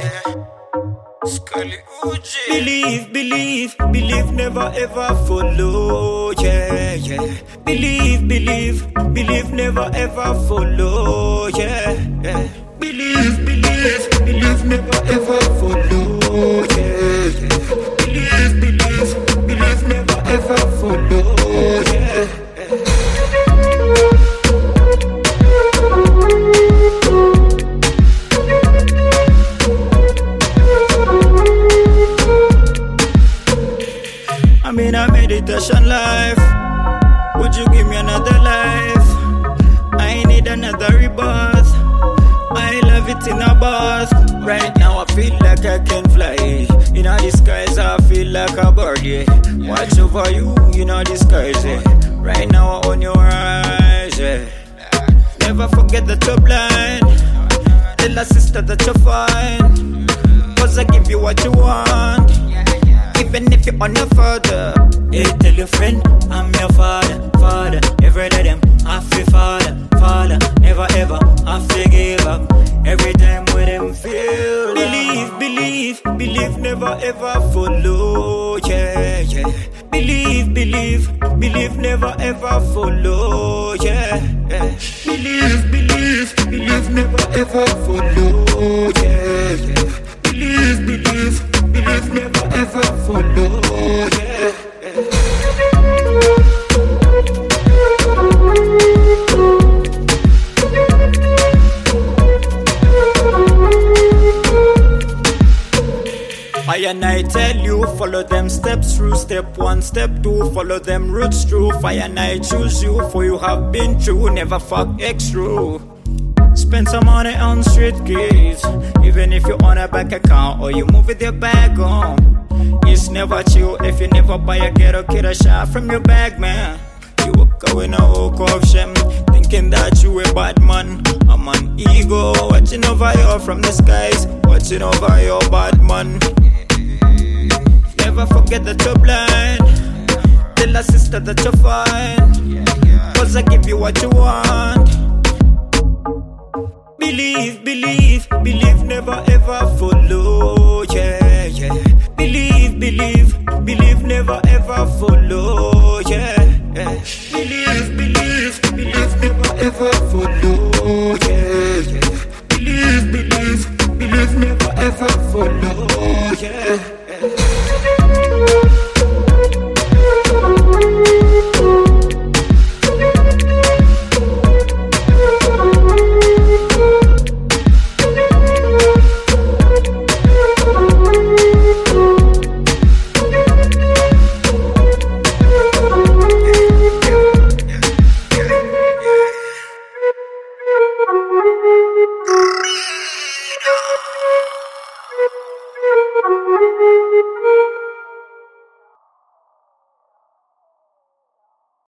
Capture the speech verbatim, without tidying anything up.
Scully Uji. Believe, believe, believe, never ever follow, yeah, yeah. Believe, believe, believe, never ever follow, yeah, yeah. Believe, believe, believe, never ever follow, yeah, yeah. Believe, believe, believe, never ever follow, yeah, yeah. I'm in a meditation life. Would you give me another life? I need another rebirth. I love it in a bath. Right now I feel like I can fly. In all the skies I feel like a bird, yeah. Watch over you, in all the skies, yeah. Right now I own your eyes, yeah. Never forget that you're blind. Tell a sister that you're fine. Cause I give you what you want, even if you're on your father. Hey, tell your friend, I'm your father, father. Every day them, I feel father, father. Never ever, I feel give up. Every time with them feel. Believe, believe, believe, never ever follow, yeah, yeah. Believe, believe, believe, never ever follow, yeah, yeah. Believe, believe, believe, never ever follow, yeah, yeah. Believe, believe, believe, never ever follow, yeah, yeah. I and I tell you, follow them steps through. Step one, step two, follow them roots through. Fire and I choose you, for you have been true. Never fuck X through. Spend some money on street keys, even if you on a bank account or you move with your bag on. It's never chill if you never buy a ghetto kid a shot from your bag, man. You walk away now, walk off shame, thinking that you a bad man. I'm an ego, watching over you from the skies, watching over your bad man. Never forget that you're blind. Tell a sister that you're fine, cause I give you what you want. Believe, believe, believe, never ever follow, yeah, yeah. Believe, believe, believe, never ever follow, yeah, yeah. Believe, believe, believe, never ever follow, yeah, yeah. Believe, believe, believe, never ever follow, yeah, yeah. Thank you.